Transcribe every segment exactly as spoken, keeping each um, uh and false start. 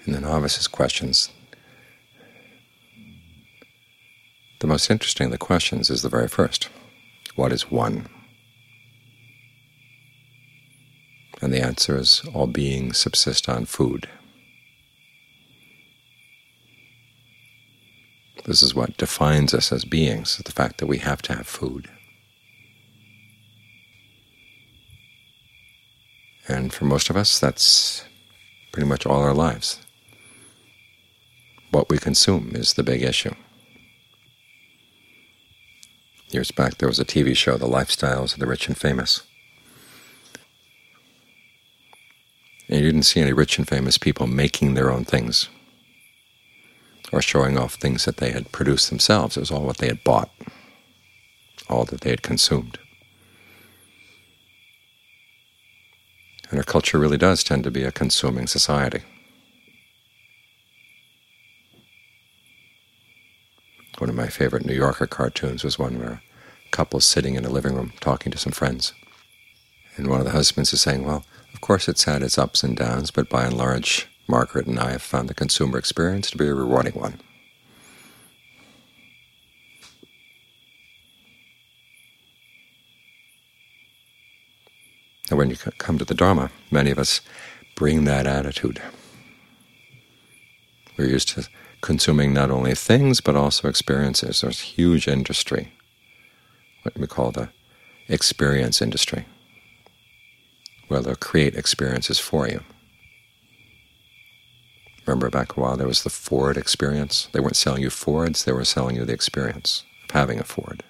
In the novice's questions, the most interesting of the questions is the very first. What is one? And the answer is, all beings subsist on food. This is what defines us as beings, the fact that we have to have food. And for most of us, that's pretty much all our lives. What we consume is the big issue. Years back there was a T V show, The Lifestyles of the Rich and Famous. And you didn't see any rich and famous people making their own things or showing off things that they had produced themselves. It was all what they had bought, all that they had consumed. And our culture really does tend to be a consuming society. One of my favorite New Yorker cartoons was one where a couple is sitting in a living room talking to some friends. And one of the husbands is saying, well, of course it's had its ups and downs, but by and large, Margaret and I have found the consumer experience to be a rewarding one. And when you come to the Dharma, many of us bring that attitude. We're used to consuming not only things but also experiences. There's huge industry, what we call the experience industry, where they'll create experiences for you. Remember back a while there was the Ford experience? They weren't selling you Fords, they were selling you the experience of having a Ford.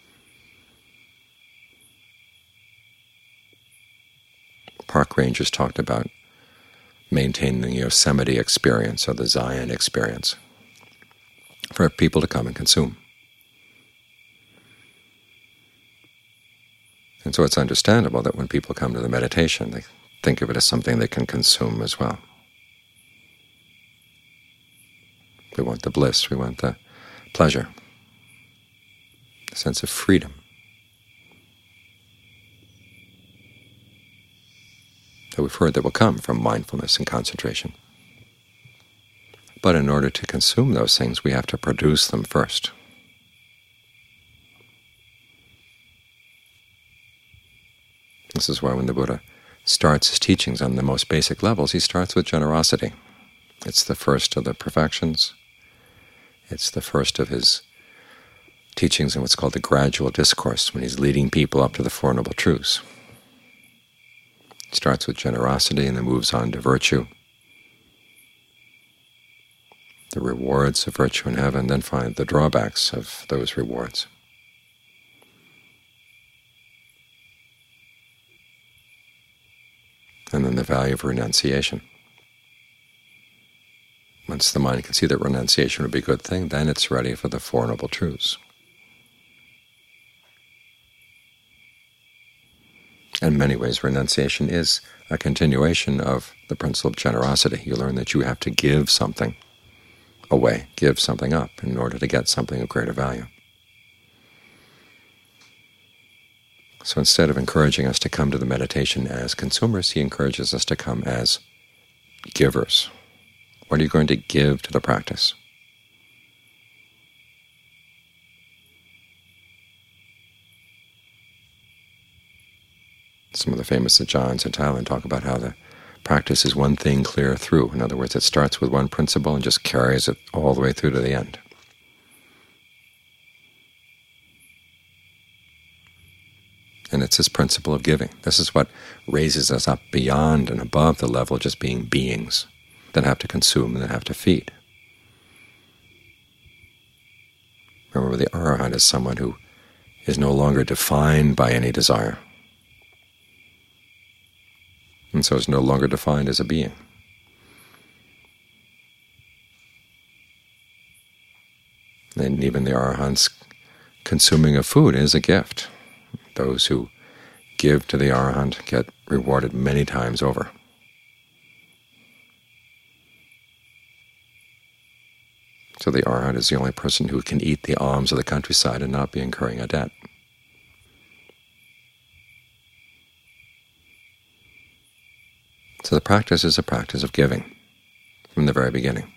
Park rangers talked about maintaining the Yosemite experience or the Zion experience for people to come and consume. And so it's understandable that when people come to the meditation, they think of it as something they can consume as well. We want the bliss, we want the pleasure, the sense of freedom that we've heard that will come from mindfulness and concentration. But in order to consume those things, we have to produce them first. This is why when the Buddha starts his teachings on the most basic levels, he starts with generosity. It's the first of the perfections. It's the first of his teachings in what's called the gradual discourse, when he's leading people up to the Four Noble Truths. It starts with generosity and then moves on to virtue, the rewards of virtue in heaven, then find the drawbacks of those rewards. And then the value of renunciation. Once the mind can see that renunciation would be a good thing, then it's ready for the Four Noble Truths. In many ways, renunciation is a continuation of the principle of generosity. You learn that you have to give something away, give something up, in order to get something of greater value. So instead of encouraging us to come to the meditation as consumers, he encourages us to come as givers. What are you going to give to the practice? Some of the famous Ajahns in Thailand talk about how the practice is one thing clear through. In other words, it starts with one principle and just carries it all the way through to the end. And it's this principle of giving. This is what raises us up beyond and above the level of just being beings that have to consume and that have to feed. Remember, the Arahant is someone who is no longer defined by any desire, and so is no longer defined as a being. And even the Arahant's consuming of food is a gift. Those who give to the Arahant get rewarded many times over. So the Arahant is the only person who can eat the alms of the countryside and not be incurring a debt. So the practice is a practice of giving. from the very beginning.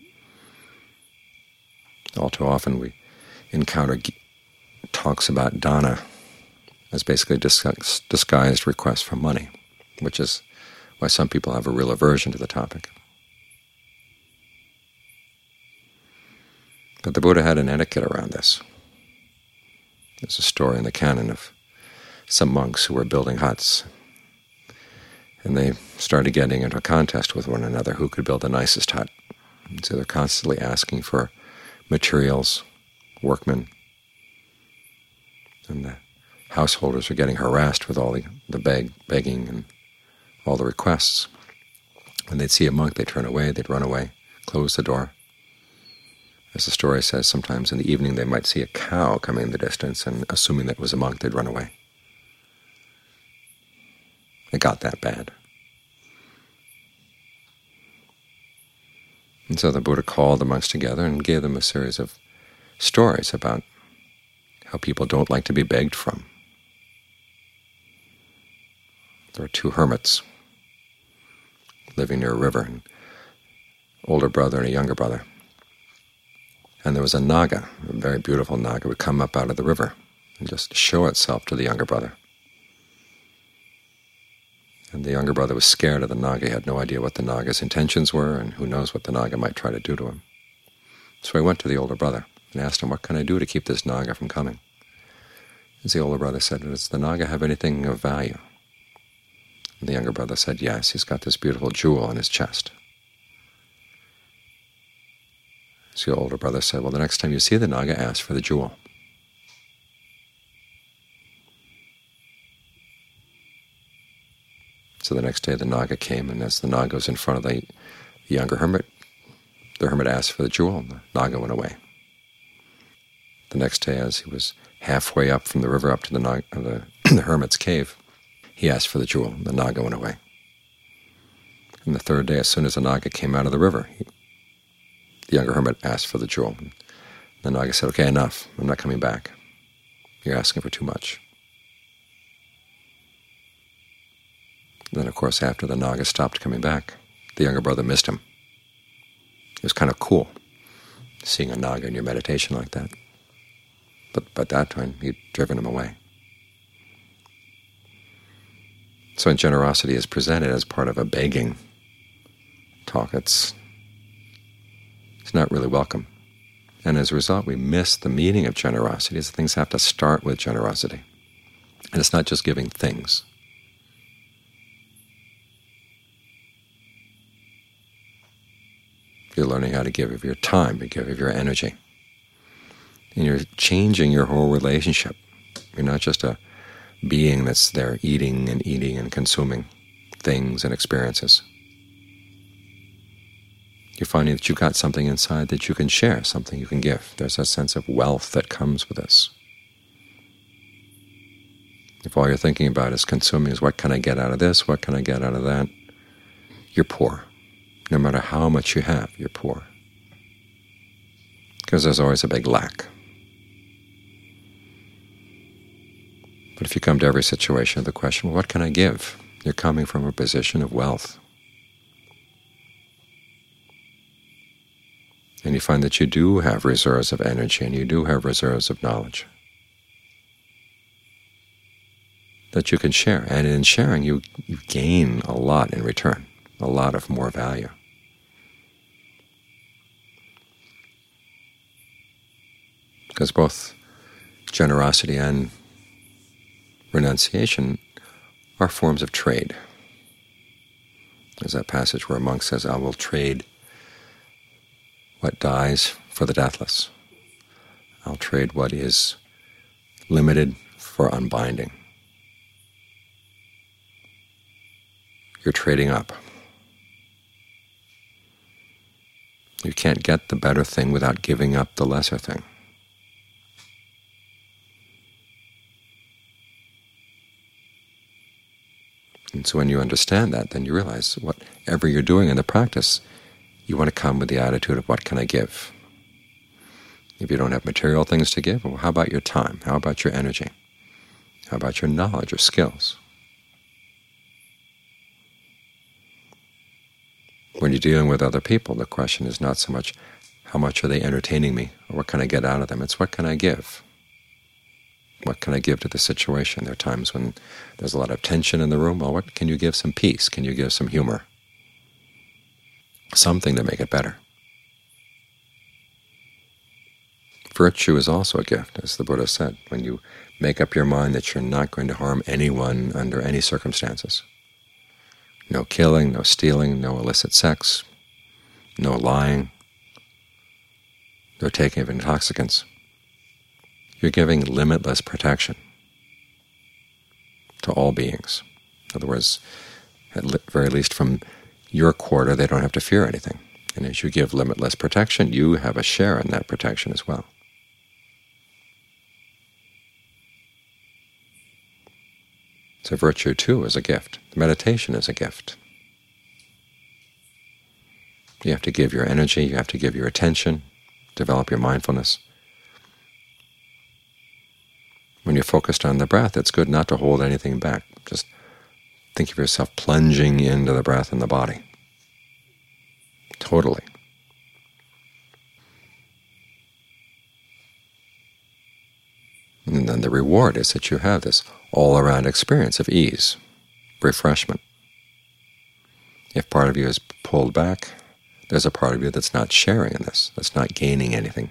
All too often we encounter talks about dana as basically dis- disguised requests for money, which is why some people have a real aversion to the topic. But the Buddha had an etiquette around this. There's a story in the canon of some monks who were building huts, and they started getting into a contest with one another who could build the nicest hut. And so they're constantly asking for materials, workmen, and the householders are getting harassed with all the, the beg, begging and all the requests. When they'd see a monk, they'd turn away, they'd run away, close the door. As the story says, sometimes in the evening they might see a cow coming in the distance, and assuming that it was a monk, they'd run away. It got that bad. And so the Buddha called the monks together and gave them a series of stories about how people don't like to be begged from. There were two hermits living near a river, an older brother and a younger brother. And there was a naga, a very beautiful naga, would come up out of the river and just show itself to the younger brother. And the younger brother was scared of the naga. He had no idea what the naga's intentions were, and who knows what the naga might try to do to him. So he went to the older brother and asked him, "What can I do to keep this naga from coming?" As the older brother said, "Does the naga have anything of value?" And the younger brother said, "Yes, he's got this beautiful jewel on his chest." So the older brother said, "Well, the next time you see the naga, ask for the jewel." So the next day the naga came, and as the naga was in front of the, the younger hermit, the hermit asked for the jewel, and the naga went away. The next day, as he was halfway up from the river up to the, naga, the, the hermit's cave, he asked for the jewel, and the naga went away. And the third day, as soon as the naga came out of the river, he, the younger hermit asked for the jewel. And the naga said, "Okay, enough. I'm not coming back. You're asking for too much." And then, of course, after the naga stopped coming back, the younger brother missed him. It was kind of cool, seeing a naga in your meditation like that. But by that time, he'd driven him away. So when generosity is presented as part of a begging talk, it's, it's not really welcome. And as a result, we miss the meaning of generosity, as things have to start with generosity. And it's not just giving things. You're learning how to give of your time, to give of your energy. And you're changing your whole relationship. You're not just a being that's there eating and eating and consuming things and experiences. You're finding that you've got something inside that you can share, something you can give. There's a sense of wealth that comes with this. If all you're thinking about is consuming, is what can I get out of this, what can I get out of that, you're poor. No matter how much you have, you're poor. Because there's always a big lack. But if you come to every situation with the question, well, what can I give? You're coming from a position of wealth. And you find that you do have reserves of energy, and you do have reserves of knowledge that you can share. And in sharing, you, you gain a lot in return, a lot of more value. Because both generosity and renunciation are forms of trade. There's that passage where a monk says, "I will trade what dies for the deathless. I'll trade what is limited for unbinding." You're trading up. You can't get the better thing without giving up the lesser thing. And so when you understand that, then you realize whatever you're doing in the practice, you want to come with the attitude of, what can I give? If you don't have material things to give, well, how about your time? How about your energy? How about your knowledge or skills? When you're dealing with other people, the question is not so much how much are they entertaining me or what can I get out of them. It's what can I give. What can I give to the situation? There are times when there's a lot of tension in the room. Well, what can you give? Some peace? Can you give some humor? Something to make it better. Virtue is also a gift, as the Buddha said. When you make up your mind that you're not going to harm anyone under any circumstances, no killing, no stealing, no illicit sex, no lying, no taking of intoxicants, you're giving limitless protection to all beings. In other words, at the very least from your quarter, they don't have to fear anything. And as you give limitless protection, you have a share in that protection as well. So virtue, too, is a gift. Meditation is a gift. You have to give your energy, you have to give your attention, develop your mindfulness. When you're focused on the breath, it's good not to hold anything back. Just think of yourself plunging into the breath and the body. Totally. And then the reward is that you have this all-around experience of ease, refreshment. If part of you is pulled back, there's a part of you that's not sharing in this, that's not gaining anything.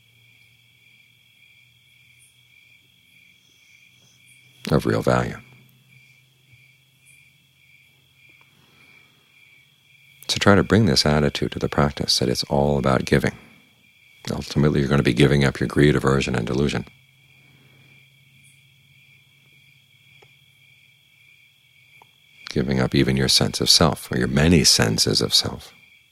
Of real value. So try to bring this attitude to the practice, that it's all about giving. Ultimately, you're going to be giving up your greed, aversion, and delusion. Giving up even your sense of self, or your many senses of self.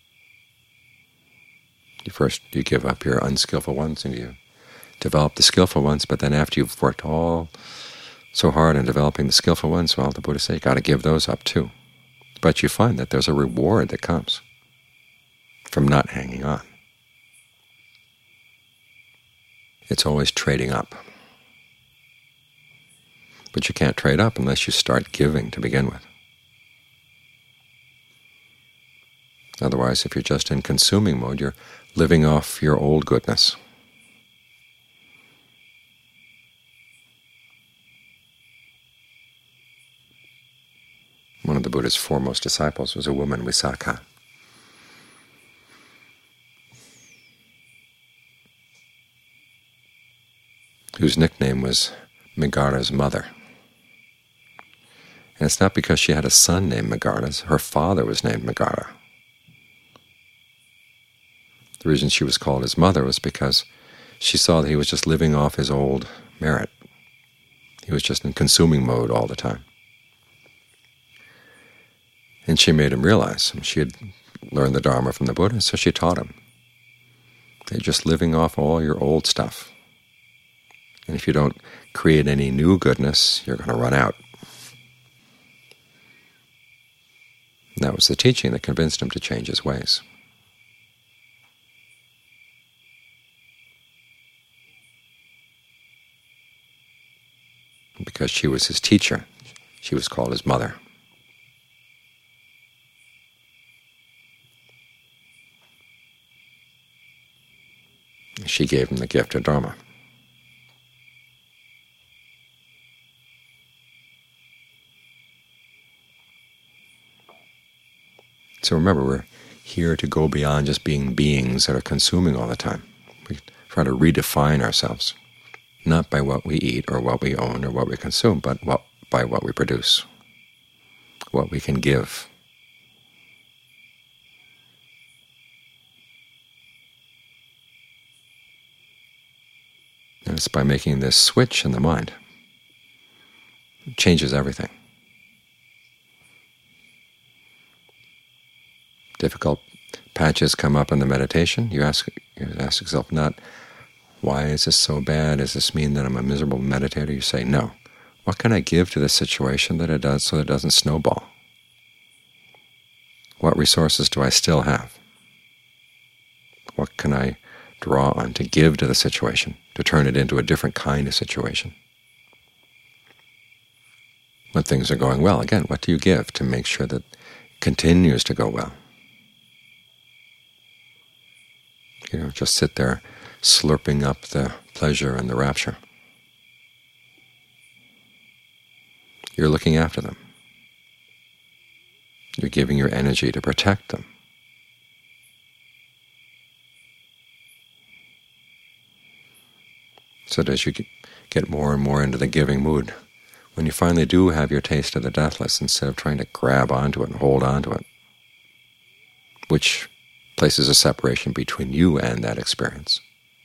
You first you give up your unskillful ones, and you develop the skillful ones, but then after you've worked all so hard in developing the skillful ones, well, the Buddha said, you've got to give those up too. But you find that there's a reward that comes from not hanging on. It's always trading up. But you can't trade up unless you start giving to begin with. Otherwise, if you're just in consuming mode, you're living off your old goodness. One of the Buddha's foremost disciples was a woman, Visakha, whose nickname was Megara's mother. And it's not because she had a son named Megara. Her father was named Megara. The reason she was called his mother was because she saw that he was just living off his old merit. He was just in consuming mode all the time. And she made him realize, she had learned the Dharma from the Buddha, so she taught him. You're just living off all your old stuff. And if you don't create any new goodness, you're going to run out. And that was the teaching that convinced him to change his ways. Because she was his teacher, she was called his mother. She gave him the gift of Dharma. So remember, we're here to go beyond just being beings that are consuming all the time. We try to redefine ourselves, not by what we eat or what we own or what we consume, but what, by what we produce, what we can give. And it's by making this switch in the mind. It changes everything. Difficult patches come up in the meditation. You ask, you ask yourself not, why is this so bad? Does this mean that I'm a miserable meditator? You say, no. What can I give to this situation that it does so that it doesn't snowball? What resources do I still have? What can I draw on to give to the situation, to turn it into a different kind of situation? When things are going well, again, what do you give to make sure that it continues to go well? You know, just sit there slurping up the pleasure and the rapture. You're looking after them. You're giving your energy to protect them. So that as you get more and more into the giving mood, when you finally do have your taste of the deathless, instead of trying to grab onto it and hold onto it, which places a separation between you and that experience,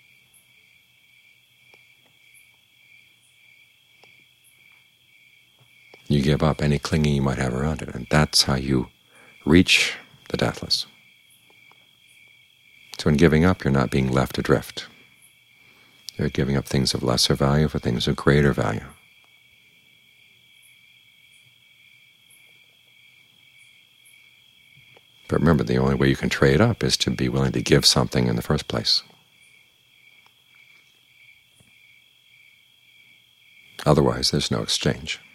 you give up any clinging you might have around it, and that's how you reach the deathless. So in giving up, you're not being left adrift. You're giving up things of lesser value for things of greater value. But remember, the only way you can trade up is to be willing to give something in the first place. Otherwise, there's no exchange.